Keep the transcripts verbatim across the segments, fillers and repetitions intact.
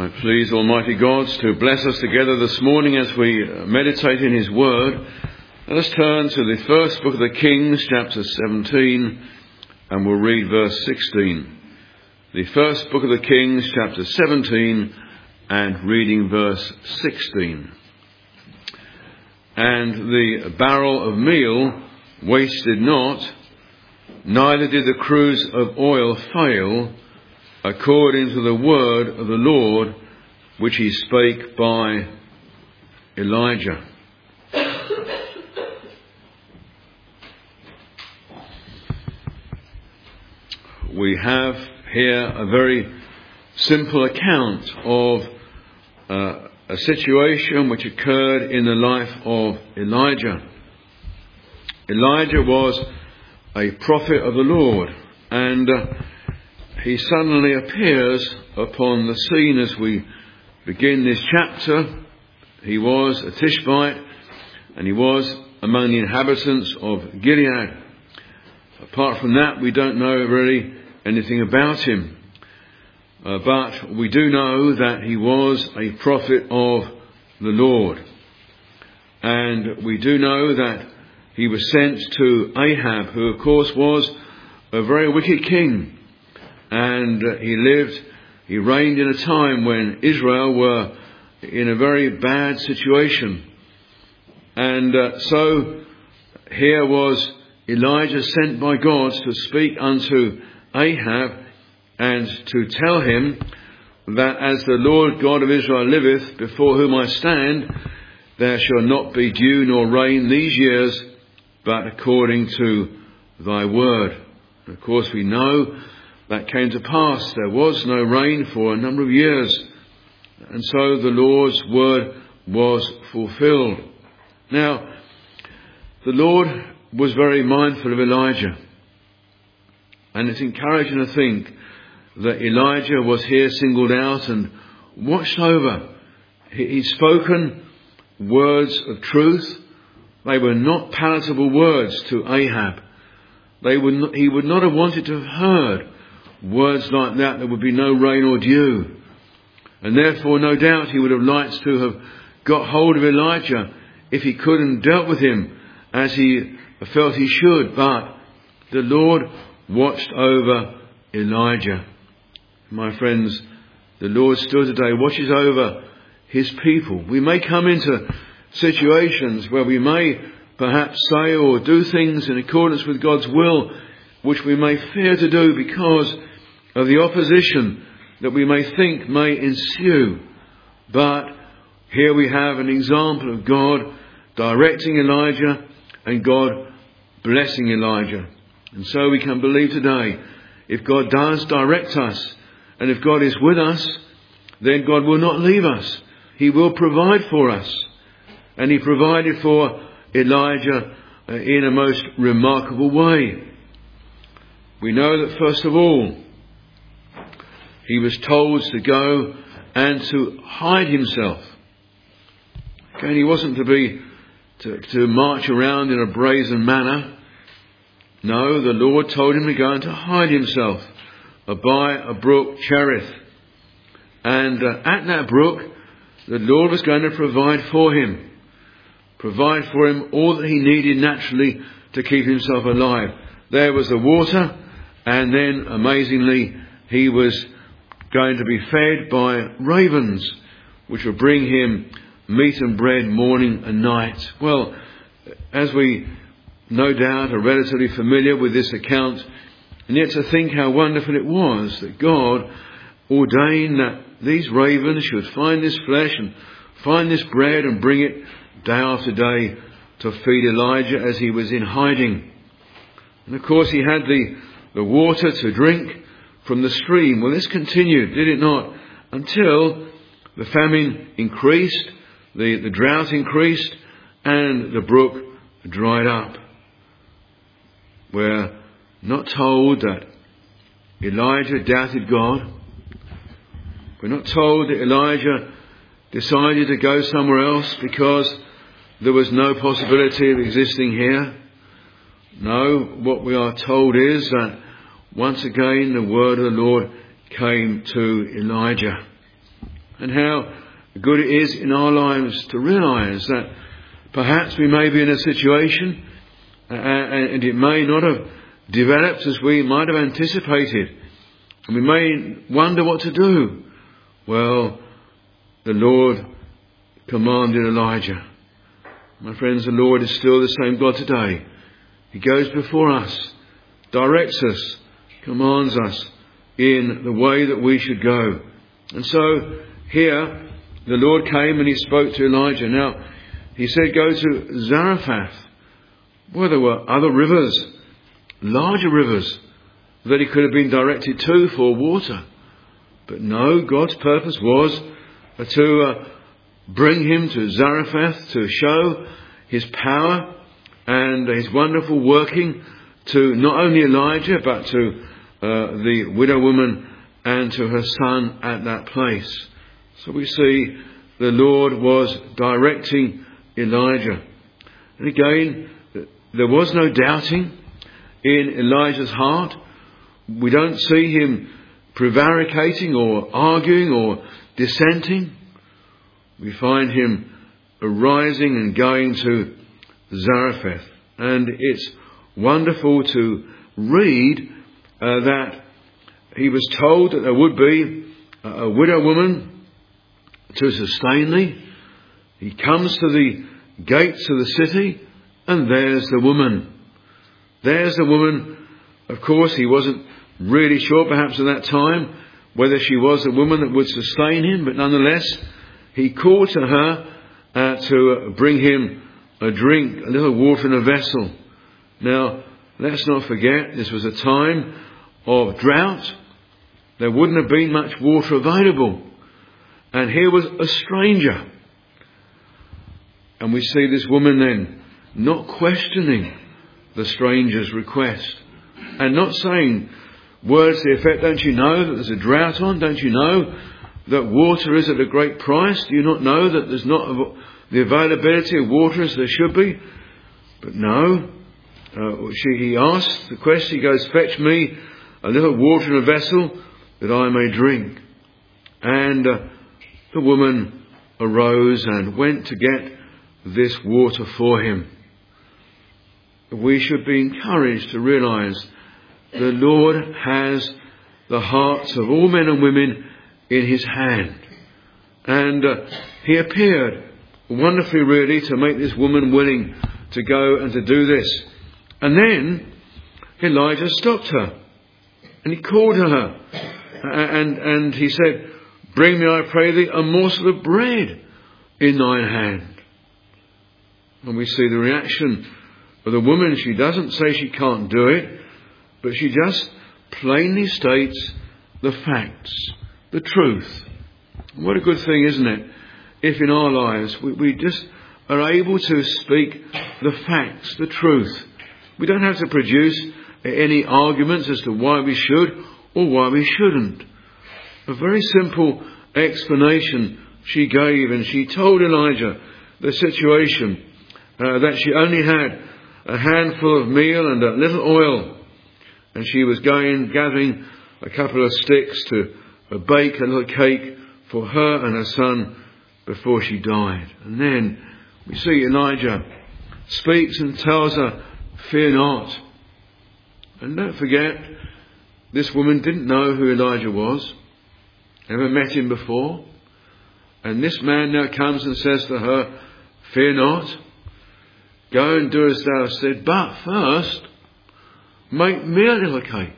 I please Almighty God to bless us together this morning as we meditate in His Word. Let us turn to the first book of the Kings, chapter seventeen, and we'll read verse sixteen. The first book of the Kings, chapter seventeen, and reading verse sixteen. And the barrel of meal wasted not, neither did the cruse of oil fail, according to the word of the Lord, which he spake by Elijah. We have here a very simple account of uh, a situation which occurred in the life of Elijah. Elijah was a prophet of the Lord, and uh, he suddenly appears upon the scene as we begin this chapter. He was a Tishbite, and he was among the inhabitants of Gilead. Apart from that, we don't know really anything about him. Uh, but we do know that he was a prophet of the Lord. And we do know that he was sent to Ahab, who of course was a very wicked king. And uh, he lived, he reigned in a time when Israel were in a very bad situation. And uh, so here was Elijah sent by God to speak unto Ahab and to tell him that as the Lord God of Israel liveth, before whom I stand, there shall not be dew nor rain these years, but according to thy word. And of course we know that came to pass. There was no rain for a number of years. And so the Lord's word was fulfilled. Now, the Lord was very mindful of Elijah. And it's encouraging to think that Elijah was here singled out and watched over. He'd spoken words of truth. They were not palatable words to Ahab. They would not, he would not have wanted to have heard words like that. There would be no rain or dew. And therefore, no doubt, he would have liked to have got hold of Elijah if he could and dealt with him as he felt he should. But the Lord watched over Elijah. My friends, the Lord still today watches over his people. We may come into situations where we may perhaps say or do things in accordance with God's will, which we may fear to do because of the opposition that we may think may ensue. But here we have an example of God directing Elijah and God blessing Elijah. And so we can believe today, if God does direct us and if God is with us, then God will not leave us. He will provide for us. And he provided for Elijah in a most remarkable way. We know that first of all, he was told to go and to hide himself. Okay, he wasn't to be to, to march around in a brazen manner. No, the Lord told him to go and to hide himself by a brook, Cherith. And uh, at that brook, the Lord was going to provide for him. Provide for him all that he needed naturally to keep himself alive. There was the water, and then, amazingly, he was going to be fed by ravens, which would bring him meat and bread morning and night. Well, as we no doubt are relatively familiar with this account, and yet to think how wonderful it was that God ordained that these ravens should find this flesh and find this bread and bring it day after day to feed Elijah as he was in hiding. And of course he had the, the water to drink from the stream. Well, this continued, did it not? Until the famine increased, the, the drought increased, and the brook dried up. We're not told that Elijah doubted God. We're not told that Elijah decided to go somewhere else because there was no possibility of existing here. No, what we are told is that once again the word of the Lord came to Elijah. And how good it is in our lives to realise that perhaps we may be in a situation uh, and it may not have developed as we might have anticipated. And we may wonder what to do. Well, the Lord commanded Elijah. My friends, the Lord is still the same God today. He goes before us, directs us, commands us in the way that we should go. And so here the Lord came and he spoke to Elijah. Now he said, go to Zarephath. Well, there were other rivers, larger rivers, that he could have been directed to for water. But no, God's purpose was to uh, bring him to Zarephath to show his power and his wonderful working to not only Elijah but to uh, the widow woman and to her son at that place. So we see the Lord was directing Elijah. And again, there was no doubting in Elijah's heart. We don't see him prevaricating or arguing or dissenting. We find him arising and going to Zarephath. And it's wonderful to read uh, that he was told that there would be a widow woman to sustain thee. He comes to the gates of the city, and there's the woman. There's the woman. Of course, he wasn't really sure perhaps at that time whether she was the woman that would sustain him, but nonetheless, he called to her uh, to bring him a drink, a little water in a vessel. Now, let's not forget, this was a time of drought. There wouldn't have been much water available. And here was a stranger. And we see this woman then not questioning the stranger's request and not saying words to the effect, don't you know that there's a drought on? Don't you know that water is at a great price? Do you not know that there's not the availability of water as there should be? But no. Uh, she, he asks the question, he goes, fetch me a little water in a vessel that I may drink. And uh, the woman arose and went to get this water for him. We should be encouraged to realise the Lord has the hearts of all men and women in his hand. And uh, he appeared wonderfully really to make this woman willing to go and to do this. And then Elijah stopped her and he called to her and, and he said, bring me, I pray thee, a morsel of bread in thine hand. And we see the reaction of the woman. She doesn't say she can't do it, but she just plainly states the facts, the truth. And what a good thing, isn't it, if in our lives we, we just are able to speak the facts, the truth. We don't have to produce any arguments as to why we should or why we shouldn't. A very simple explanation she gave, and she told Elijah the situation, uh, that she only had a handful of meal and a little oil, and she was going gathering a couple of sticks to uh, bake a little cake for her and her son before she died. And then we see Elijah speaks and tells her, fear not. And don't forget, this woman didn't know who Elijah was, never met him before. And this man now comes and says to her, fear not, go and do as thou hast said, but first make me a little cake.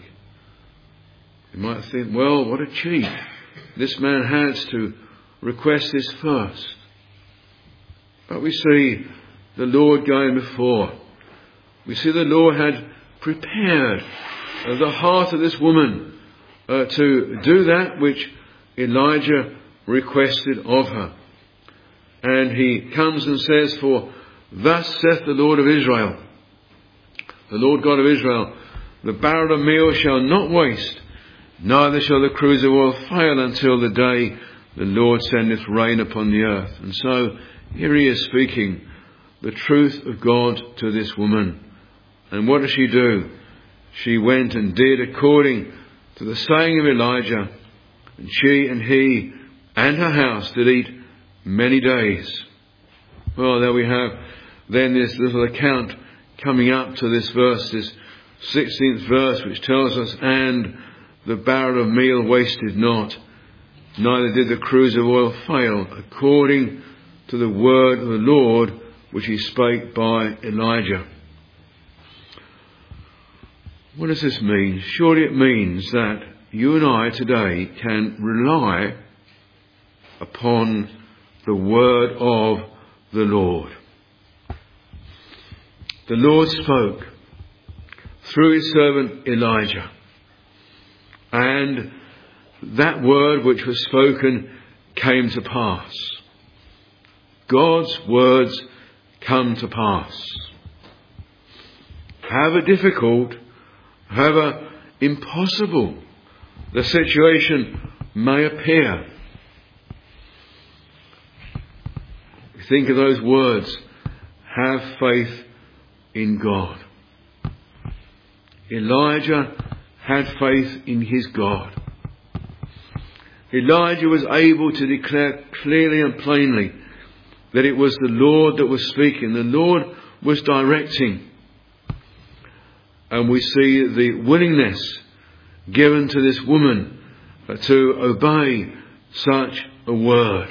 You might think, well, what a cheat. This man has to request this first. But we see the Lord going before. We see the Lord had prepared the heart of this woman uh, to do that which Elijah requested of her. And he comes and says, for thus saith the Lord of Israel, the Lord God of Israel, the barrel of meal shall not waste, neither shall the cruse of oil fail until the day the Lord sendeth rain upon the earth. And so here he is speaking the truth of God to this woman. And what does she do? She went and did according to the saying of Elijah, and she and he and her house did eat many days. Well, there we have then this little account coming up to this verse, this sixteenth verse, which tells us, and the barrel of meal wasted not, neither did the cruse of oil fail, according to the word of the Lord, which he spake by Elijah. What does this mean? Surely it means that you and I today can rely upon the word of the Lord. The Lord spoke through his servant Elijah, and that word which was spoken came to pass. God's words come to pass. However difficult, however impossible the situation may appear, think of those words, have faith in God. Elijah had faith in his God. Elijah was able to declare clearly and plainly that it was the Lord that was speaking. The Lord was directing. And we see the willingness given to this woman to obey such a word.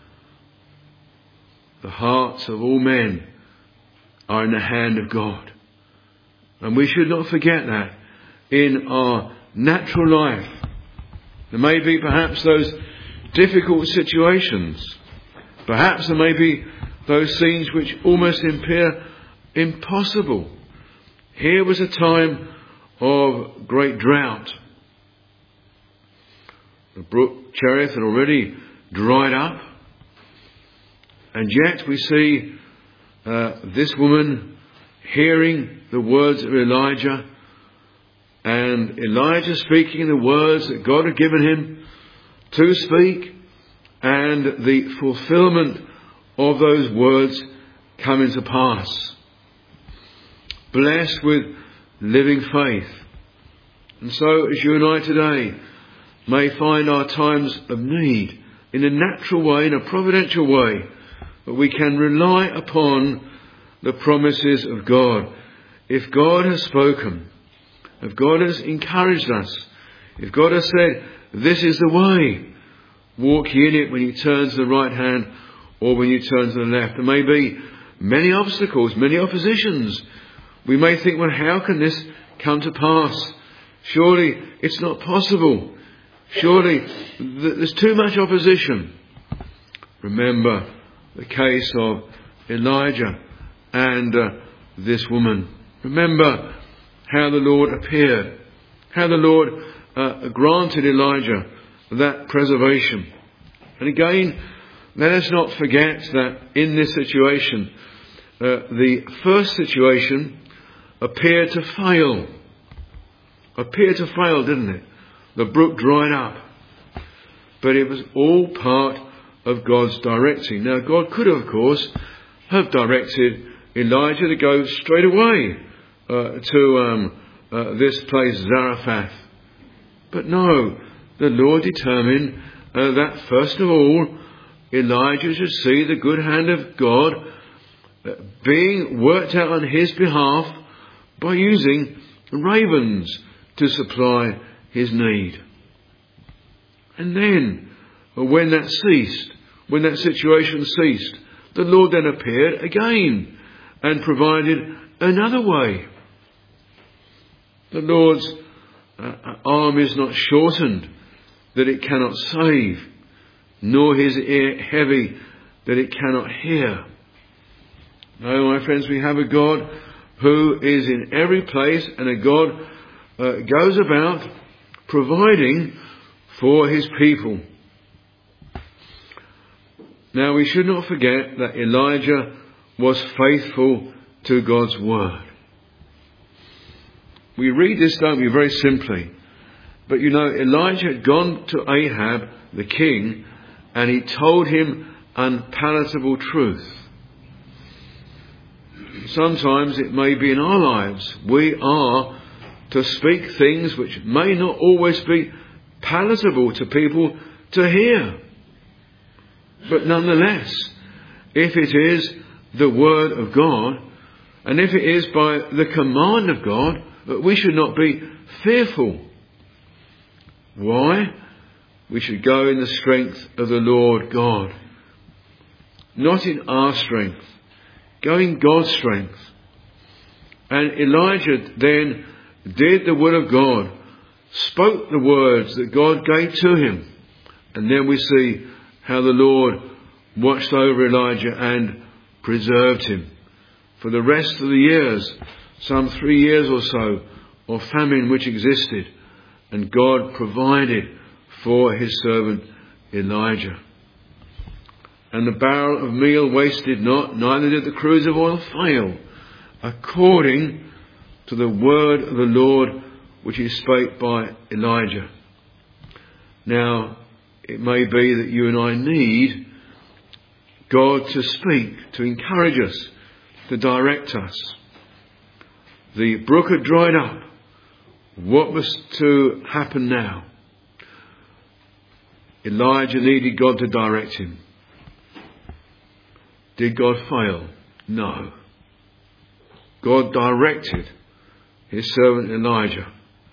The hearts of all men are in the hand of God. And we should not forget that in our natural life. There may be perhaps those difficult situations. Perhaps there may be those things which almost appear impossible. Here was a time of great drought. The brook Cherith had already dried up. And yet we see uh, this woman hearing the words of Elijah, and Elijah speaking the words that God had given him to speak, and the fulfillment of those words coming to pass. Blessed with living faith. And so as you and I today may find our times of need in a natural way, in a providential way, but we can rely upon the promises of God. If God has spoken, if God has encouraged us, if God has said, this is the way, walk ye in it when you turn to the right hand or when you turn to the left. There may be many obstacles, many oppositions. We may think, well, how can this come to pass? Surely it's not possible. Surely there's too much opposition. Remember the case of Elijah and uh, this woman. Remember how the Lord appeared, how the Lord uh, granted Elijah that preservation. And again, let us not forget that in this situation, uh, the first situation appeared to fail. Appeared to fail, didn't it? The brook dried up. But it was all part of God's directing. Now, God could, of course, have directed Elijah to go straight away uh, to um, uh, this place, Zarephath. But no, the Lord determined uh, that first of all, Elijah should see the good hand of God uh, being worked out on his behalf by using ravens to supply his need. And then, when that ceased, when that situation ceased, the Lord then appeared again and provided another way. The Lord's uh, arm is not shortened that it cannot save, nor his ear heavy that it cannot hear. No, my friends, we have a God who is in every place, and a God uh, goes about providing for his people. Now, we should not forget that Elijah was faithful to God's word. We read this, don't we, very simply. But you know, Elijah had gone to Ahab, the king, and he told him unpalatable truth. Sometimes it may be in our lives we are to speak things which may not always be palatable to people to hear. But nonetheless, if it is the Word of God, and if it is by the command of God, we should not be fearful. Why? We should go in the strength of the Lord God. Not in our strength. Go in God's strength. And Elijah then did the will of God, spoke the words that God gave to him. And then we see how the Lord watched over Elijah and preserved him. For the rest of the years, some three years or so, of famine which existed, and God provided for his servant Elijah. And the barrel of meal wasted not, neither did the cruse of oil fail, according to the word of the Lord which he spake by Elijah. Now, it may be that you and I need God to speak, to encourage us, to direct us. The brook had dried up. What was to happen now? Elijah needed God to direct him. Did God fail? No. God directed his servant Elijah.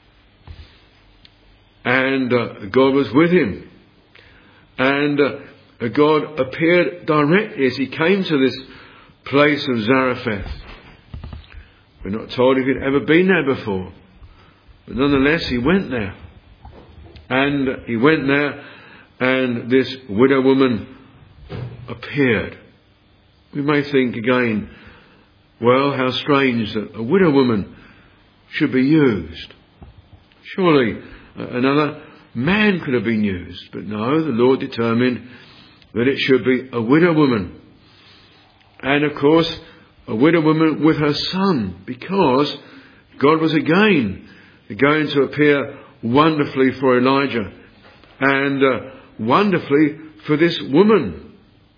And uh, God was with him. And uh, God appeared directly as he came to this place of Zarephath. We're not told if he'd ever been there before. But nonetheless, he went there. And he went there, and this widow woman appeared. We may think again, well, how strange that a widow woman should be used. Surely another man could have been used. But no, the Lord determined that it should be a widow woman. And of course, a widow woman with her son, because God was again going to appear wonderfully for Elijah and uh, wonderfully for this woman.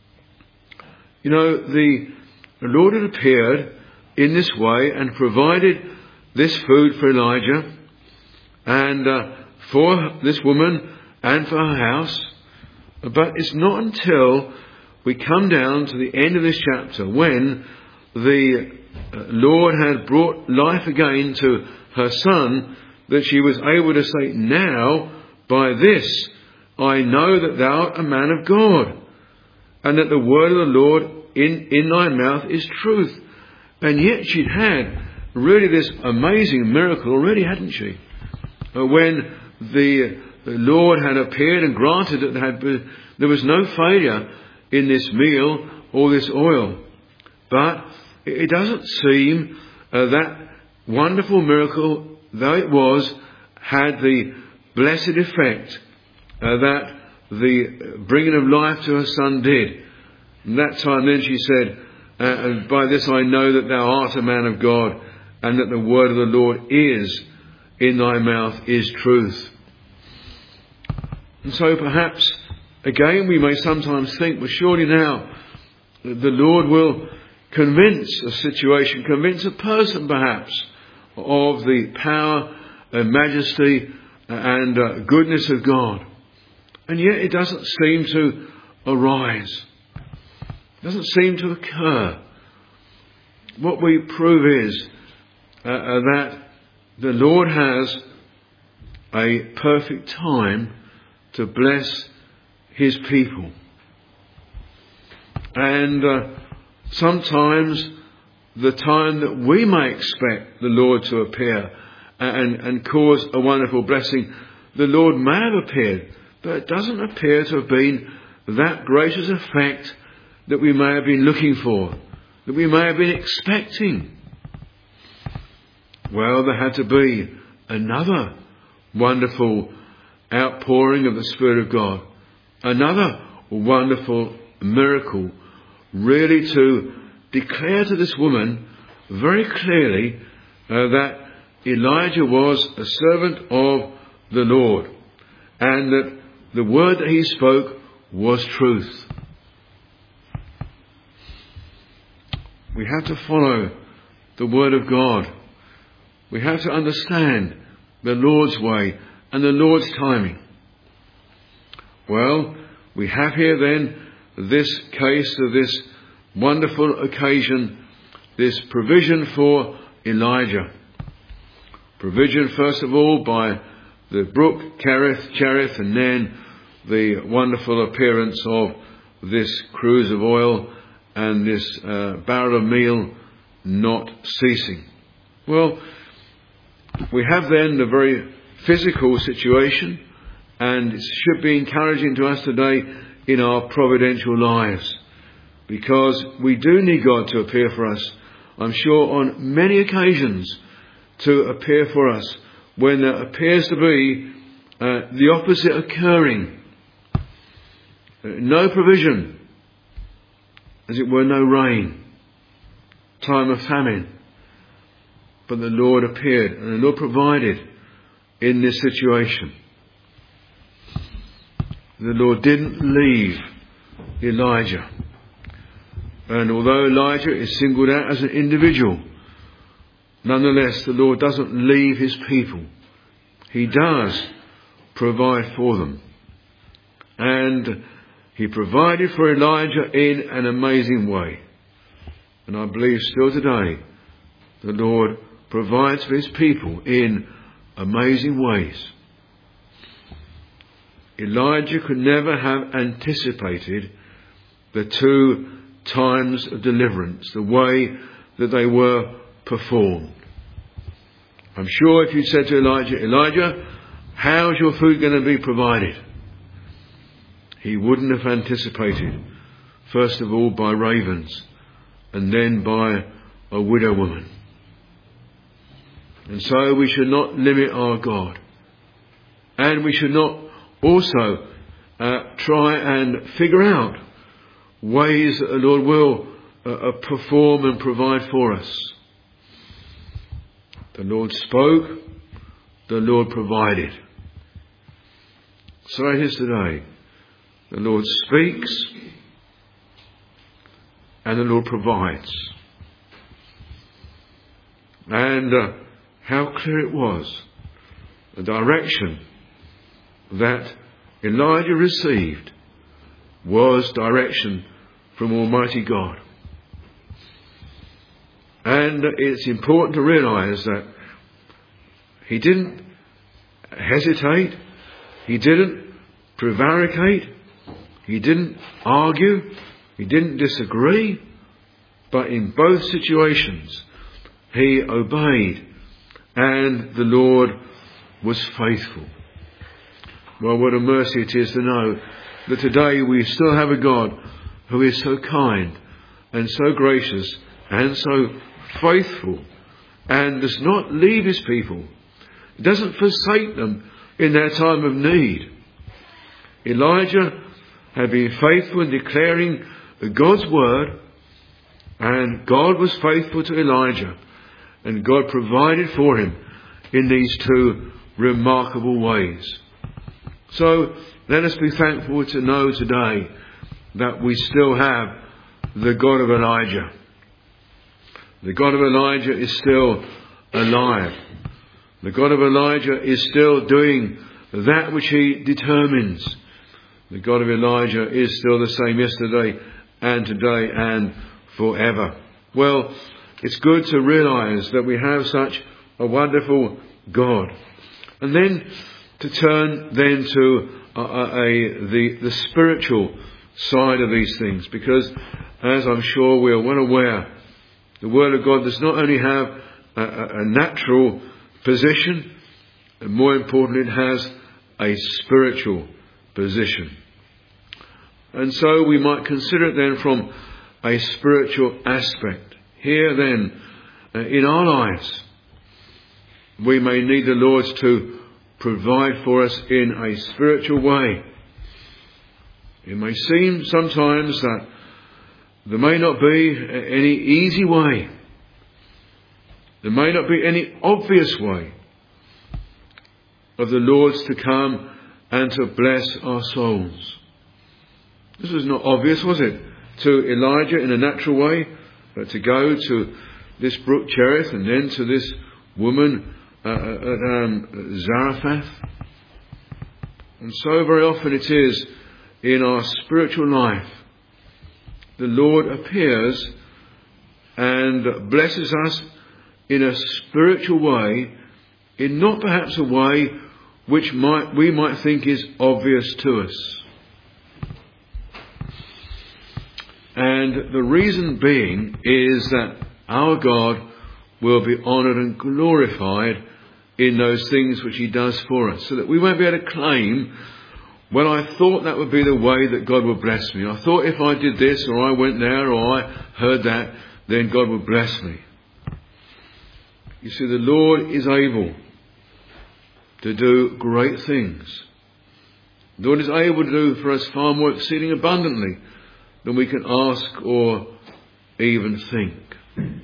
You know, the, the Lord had appeared in this way and provided this food for Elijah and uh, for this woman and for her house. But it's not until we come down to the end of this chapter when the uh, Lord had brought life again to her son that she was able to say, now by this I know that thou art a man of God, and that the word of the Lord in, in thy mouth is truth. And yet she'd had really this amazing miracle already, hadn't she? Uh, when the, the Lord had appeared and granted that there, had been, there was no failure in this meal or this oil. But it doesn't seem uh, that wonderful miracle, though it was, had the blessed effect uh, that the bringing of life to her son did. And that time then she said, uh, and by this I know that thou art a man of God, and that the word of the Lord is in thy mouth is truth. And so perhaps, again, we may sometimes think, well, surely now the Lord will convince a situation, convince a person perhaps of the power and majesty and uh, goodness of God. And yet it doesn't seem to arise. It doesn't seem to occur. What we prove is uh, uh, that the Lord has a perfect time to bless his people. And uh, sometimes the time that we may expect the Lord to appear and, and cause a wonderful blessing, the Lord may have appeared, but it doesn't appear to have been that gracious effect that we may have been looking for, that we may have been expecting. Well, there had to be another wonderful outpouring of the Spirit of God, another wonderful miracle, really to declare to this woman very clearly uh, that Elijah was a servant of the Lord, and that the word that he spoke was truth. We have to follow the word of God. We have to understand the Lord's way and the Lord's timing. Well, we have here then this case of this wonderful occasion, this provision for Elijah. Provision, first of all, by the brook Cherith, Cherith, and then the wonderful appearance of this cruse of oil and this uh, barrel of meal not ceasing. Well, we have then the very physical situation, and it should be encouraging to us today in our providential lives, because we do need God to appear for us, I'm sure on many occasions, to appear for us when there appears to be uh, the opposite occurring. Uh, no provision, as it were, no rain, time of famine. But the Lord appeared and the Lord provided in this situation. The Lord didn't leave Elijah. And although Elijah is singled out as an individual, nonetheless the Lord doesn't leave his people. He does provide for them. And he provided for Elijah in an amazing way. And I believe still today the Lord provides for his people in amazing ways. Elijah could never have anticipated the two times of deliverance, the way that they were performed. I'm sure if you said to Elijah, Elijah, how's your food going to be provided? He wouldn't have anticipated, first of all by ravens, and then by a widow woman. And so we should not limit our God. And we should not also uh, try and figure out ways that the Lord will uh, perform and provide for us. The Lord spoke, the Lord provided. So it is today. The Lord speaks and the Lord provides. And uh, how clear it was, the direction that Elijah received was direction from Almighty God. And it's important to realise that he didn't hesitate, he didn't prevaricate, he didn't argue, he didn't disagree, but in both situations he obeyed, and the Lord was faithful. Well, what a mercy it is to know that today we still have a God who is so kind and so gracious and so faithful, and does not leave his people. He doesn't forsake them in their time of need. Elijah had been faithful in declaring God's word, and God was faithful to Elijah, and God provided for him in these two remarkable ways. So let us be thankful to know today that we still have the God of Elijah. The God of Elijah is still alive. The God of Elijah is still doing that which he determines. The God of Elijah is still the same yesterday and today and forever. Well, it's good to realise that we have such a wonderful God. And then to turn then to a, a, the, the spiritual side of these things, because as I'm sure we are well aware, the Word of God does not only have a, a, a natural position, and more importantly, it has a spiritual position. And so we might consider it then from a spiritual aspect. Here then, uh, in our lives, we may need the Lord to provide for us in a spiritual way. It may seem sometimes that there may not be any easy way. There may not be any obvious way of the Lord's to come and to bless our souls. This was not obvious, was it, to Elijah in a natural way, but to go to this brook Cherith and then to this woman uh, at um, Zarephath. And so very often it is in our spiritual life the Lord appears and blesses us in a spiritual way, in not perhaps a way which might we might think is obvious to us. And the reason being is that our God will be honoured and glorified in those things which he does for us, so that we won't be able to claim, well, I thought that would be the way that God would bless me. I thought if I did this, or I went there, or I heard that, then God would bless me. You see, the Lord is able to do great things. The Lord is able to do for us far more exceeding abundantly than we can ask or even think.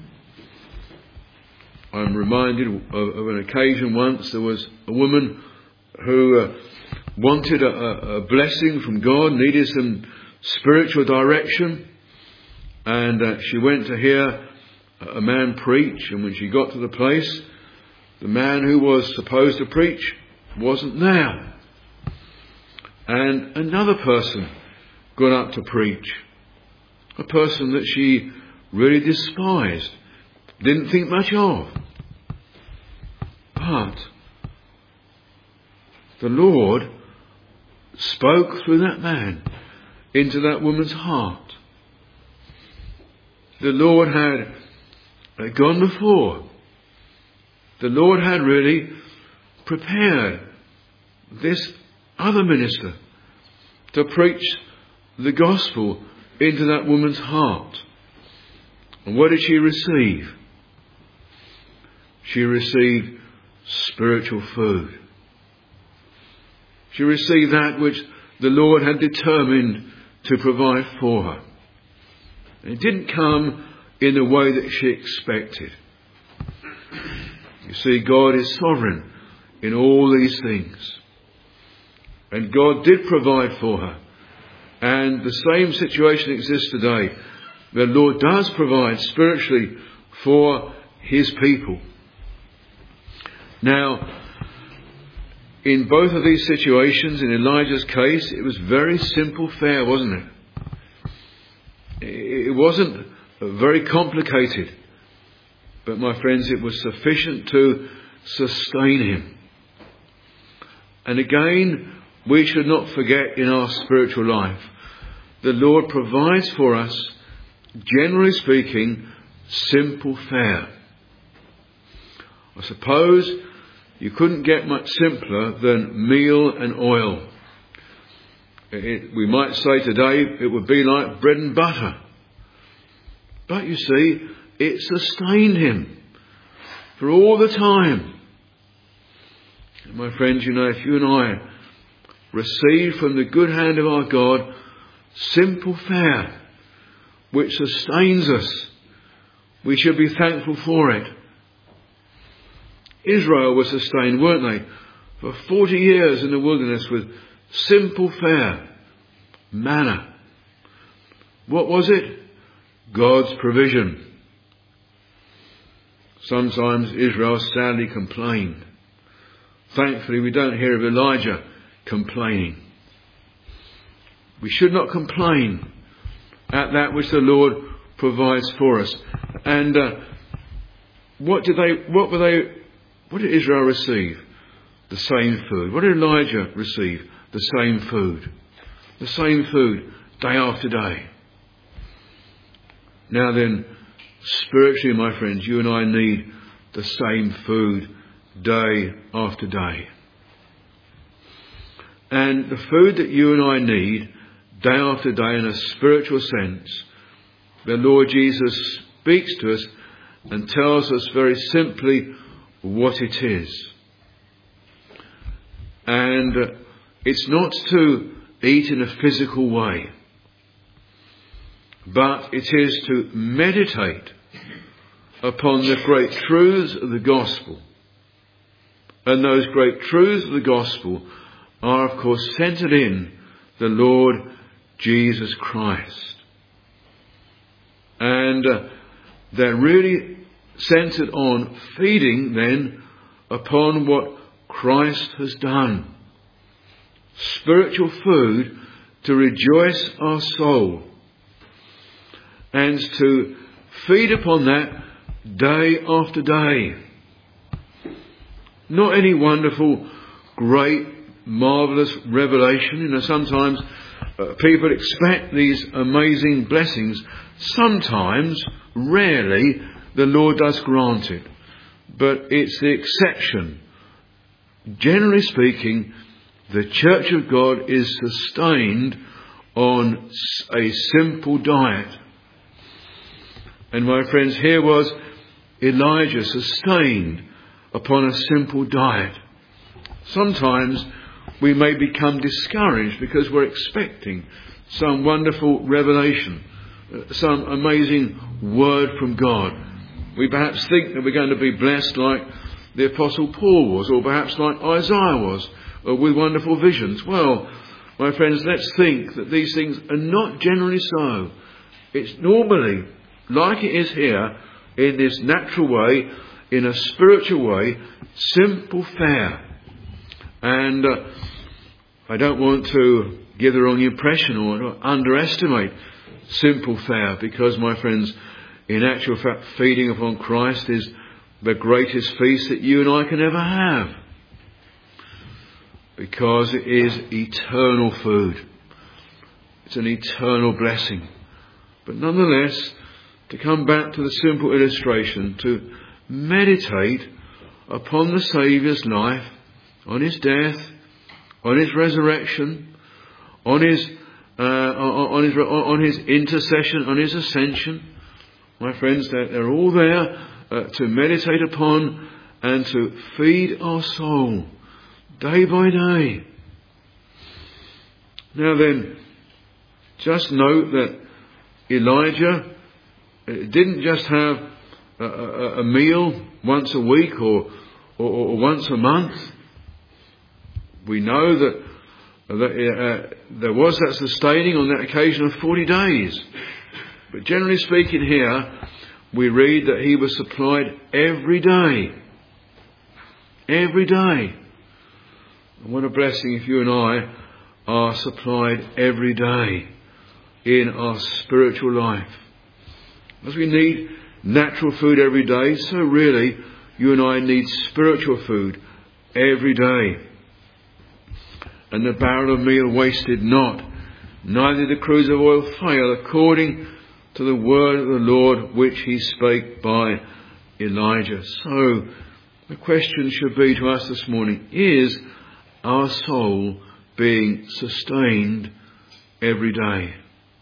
I'm reminded of, of an occasion once. There was a woman who uh, wanted a, a blessing from God, needed some spiritual direction, and uh, she went to hear a man preach, and when she got to the place, the man who was supposed to preach wasn't there. And another person got up to preach, a person that she really despised, didn't think much of. But the Lord spoke through that man into that woman's heart. The Lord had gone before. The Lord had really prepared this other minister to preach the gospel into that woman's heart. And what did she receive? She received spiritual food. She received that which the Lord had determined to provide for her. It didn't come in the way that she expected. You see, God is sovereign in all these things. And God did provide for her. And the same situation exists today. The Lord does provide spiritually for his people. Now, in both of these situations, in Elijah's case, it was very simple fare, wasn't it? It wasn't very complicated. But my friends, it was sufficient to sustain him. And again, we should not forget in our spiritual life, the Lord provides for us, generally speaking, simple fare. I suppose you couldn't get much simpler than meal and oil. It, we might say today it would be like bread and butter. But you see, it sustained him for all the time. And my friends, you know, if you and I receive from the good hand of our God simple fare which sustains us, we should be thankful for it. Israel was sustained, weren't they, for forty years in the wilderness with simple fare, manna. What was it? God's provision. Sometimes Israel sadly complained. Thankfully, we don't hear of Elijah complaining. We should not complain at that which the Lord provides for us. And uh, what did they? What were they? What did Israel receive? The same food. What did Elijah receive? The same food. The same food day after day. Now then, spiritually, my friends, you and I need the same food day after day. And the food that you and I need day after day in a spiritual sense, the Lord Jesus speaks to us and tells us very simply what it is. And uh, it's not to eat in a physical way, but it is to meditate upon the great truths of the gospel. And those great truths of the gospel are, of course, centered in the Lord Jesus Christ. And uh, they're really centered on feeding then upon what Christ has done. Spiritual food to rejoice our soul. and to feed upon that day after day. Not any wonderful, great, marvellous revelation. You know, sometimes uh, people expect these amazing blessings. Sometimes, rarely, the Lord does grant it. But it's the exception. Generally speaking, the Church of God is sustained on a simple diet. And my friends, here was Elijah sustained upon a simple diet. Sometimes we may become discouraged because we're expecting some wonderful revelation, some amazing word from God. We perhaps think that we're going to be blessed like the Apostle Paul was, or perhaps like Isaiah was, or with wonderful visions. Well, my friends, let's think that these things are not generally so. It's normally, like it is here, in this natural way, in a spiritual way, simple fare. And uh, I don't want to give the wrong impression or underestimate simple fare, because, my friends, in actual fact, feeding upon Christ is the greatest feast that you and I can ever have, because it is eternal food. It's an eternal blessing. But nonetheless, to come back to the simple illustration, to meditate upon the Saviour's life, on his death, on his resurrection, on his uh, on his on his intercession, on his ascension. My friends, they're, they're all there uh, to meditate upon and to feed our soul day by day. Now then, just note that Elijah didn't just have a, a, a meal once a week or, or, or once a month. We know that, that uh, there was that sustaining on that occasion of forty days. But generally speaking here, we read that he was supplied every day. Every day. And what a blessing if you and I are supplied every day in our spiritual life. As we need natural food every day, so really you and I need spiritual food every day. And the barrel of meal wasted not, neither the cruse of oil fail, according to the word of the Lord which he spake by Elijah. So the question should be to us this morning, is our soul being sustained every day?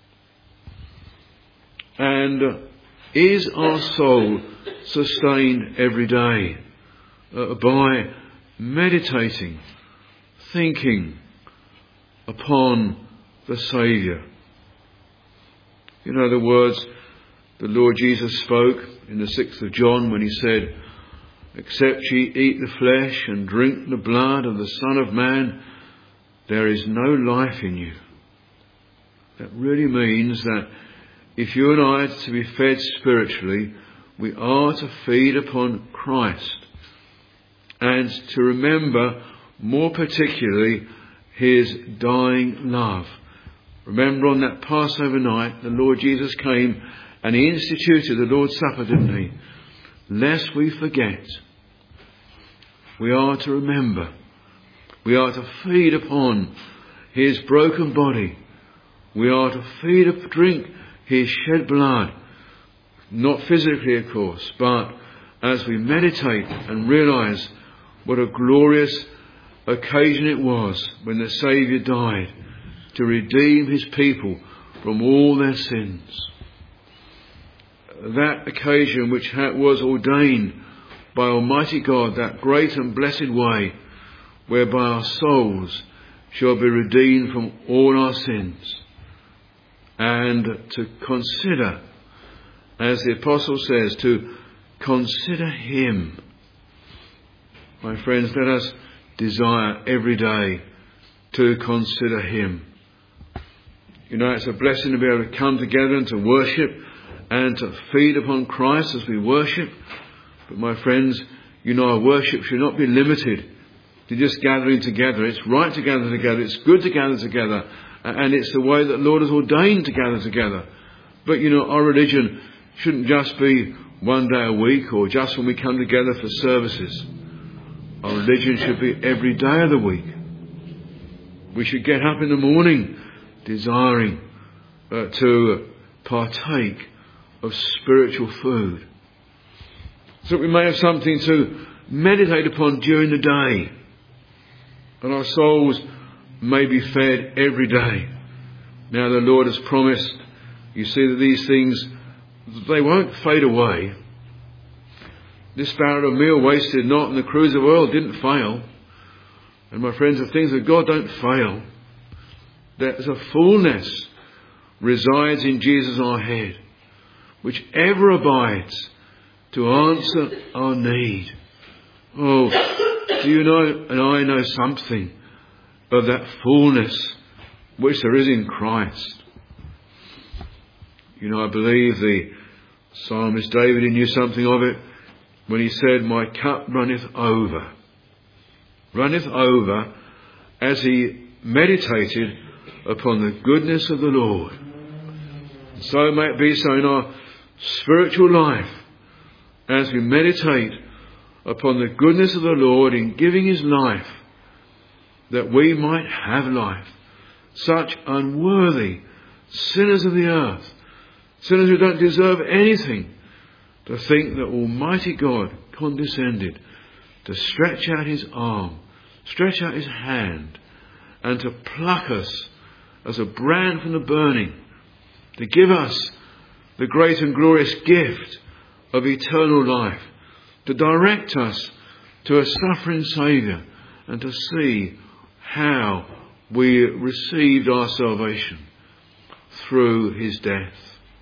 And uh, is our soul sustained every day uh, by meditating, thinking upon the Saviour? You know the words the Lord Jesus spoke in the sixth of John when he said, "Except ye eat the flesh and drink the blood of the Son of Man, there is no life in you." That really means that if you and I are to be fed spiritually, we are to feed upon Christ and to remember more particularly his dying love. Remember on that Passover night, the Lord Jesus came and he instituted the Lord's Supper, didn't he? Lest we forget, we are to remember. We are to feed upon his broken body. We are to feed up, drink his shed blood. Not physically, of course, but as we meditate and realise what a glorious occasion it was when the Saviour died to redeem his people from all their sins. That occasion which was ordained by Almighty God, that great and blessed way whereby our souls shall be redeemed from all our sins. And to consider, as the Apostle says, to consider him. My friends, let us desire every day to consider him. You know, it's a blessing to be able to come together and to worship and to feed upon Christ as we worship. But my friends, you know, our worship should not be limited to just gathering together. It's right to gather together. It's good to gather together. And it's the way that the Lord has ordained to gather together. But, you know, our religion shouldn't just be one day a week or just when we come together for services. Our religion should be every day of the week. We should get up in the morning desiring uh, to partake of spiritual food, so that we may have something to meditate upon during the day, and our souls may be fed every day. Now the Lord has promised, you see, that these things, they won't fade away. This barrel of meal wasted not, and the cruse of oil didn't fail. And my friends, the things of God don't fail. There's a fullness resides in Jesus our head, which ever abides to answer our need. Oh, do you know, and I know something of that fullness which there is in Christ. You know, I believe the psalmist David, he knew something of it when he said, my cup runneth over. Runneth over as he meditated upon the goodness of the Lord. And so may it be so in our spiritual life, as we meditate upon the goodness of the Lord in giving his life, that we might have life. Such unworthy sinners of the earth, sinners who don't deserve anything, to think that Almighty God condescended to stretch out his arm, stretch out his hand, and to pluck us as a brand from the burning, to give us the great and glorious gift of eternal life, to direct us to a suffering Saviour, and to see how we received our salvation through his death.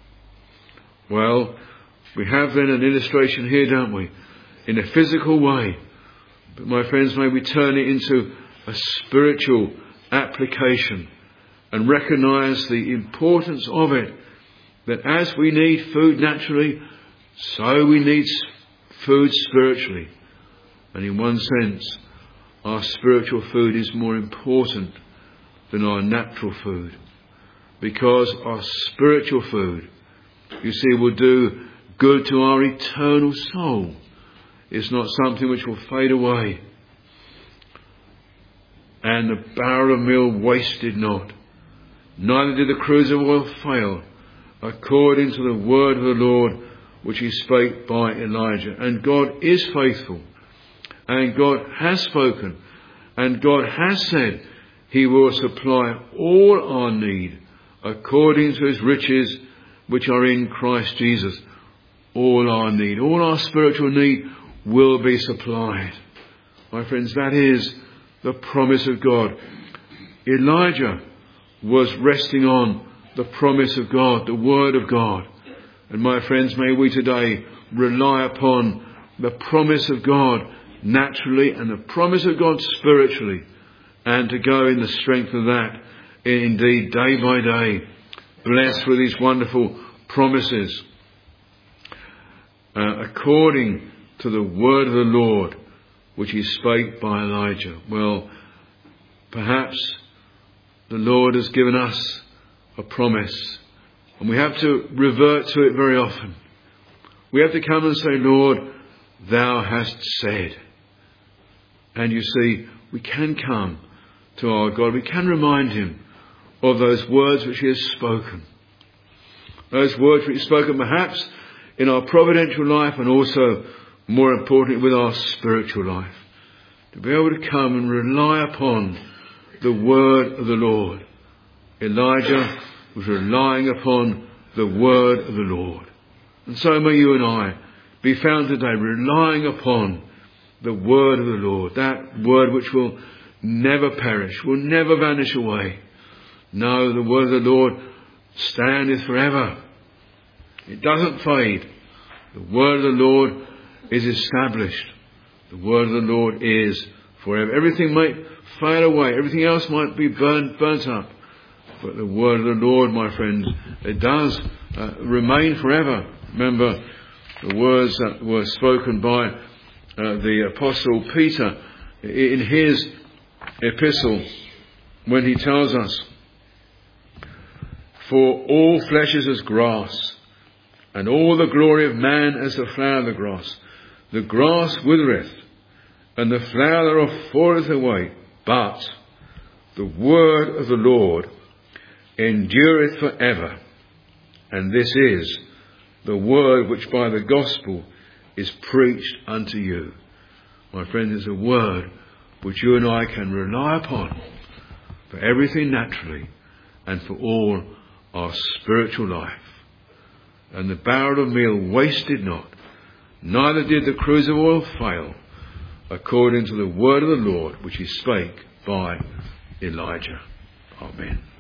Well, we have then an illustration here, don't we, in a physical way. But my friends, may we turn it into a spiritual application and recognise the importance of it, that as we need food naturally, so we need food spiritually. And in one sense, our spiritual food is more important than our natural food, because our spiritual food, you see, will do good to our eternal soul. It's not something which will fade away. And the barrel of meal wasted not, neither did the cruse of oil fail, according to the word of the Lord which he spake by Elijah. And God is faithful, and God has spoken, and God has said he will supply all our need according to his riches which are in Christ Jesus. All our need, all our spiritual need will be supplied. My friends, that is the promise of God. Elijah was resting on the promise of God, the word of God. And my friends, may we today rely upon the promise of God naturally and the promise of God spiritually, and to go in the strength of that, indeed, day by day, blessed with these wonderful promises, uh, according to the word of the Lord, which he spake by Elijah. Well, perhaps the Lord has given us a promise, and we have to revert to it very often. We have to come and say, Lord, thou hast said. And you see, we can come to our God. We can remind him of those words which he has spoken. Those words which he has spoken perhaps in our providential life, and also, more importantly, with our spiritual life. To be able to come and rely upon the word of the Lord. Elijah was relying upon the word of the Lord. And so may you and I be found today relying upon the word of the Lord, that word which will never perish, will never vanish away. No, the word of the Lord standeth forever. It doesn't fade. The word of the Lord is established. The word of the Lord is forever. Everything might fade away. Everything else might be burnt, burnt up. But the word of the Lord, my friends, it does uh, remain forever. Remember the words that were spoken by uh, the Apostle Peter in his epistle, when he tells us, For all flesh is as grass, and all the glory of man as the flower of the grass. The grass withereth, and the flower thereof falleth away, but the word of the Lord endureth for ever. And this is the word which by the gospel is preached unto you. My friend, is a word which you and I can rely upon for everything naturally and for all our spiritual life. And the barrel of meal wasted not, neither did the cruse of oil fail, according to the word of the Lord which he spake by Elijah. Amen.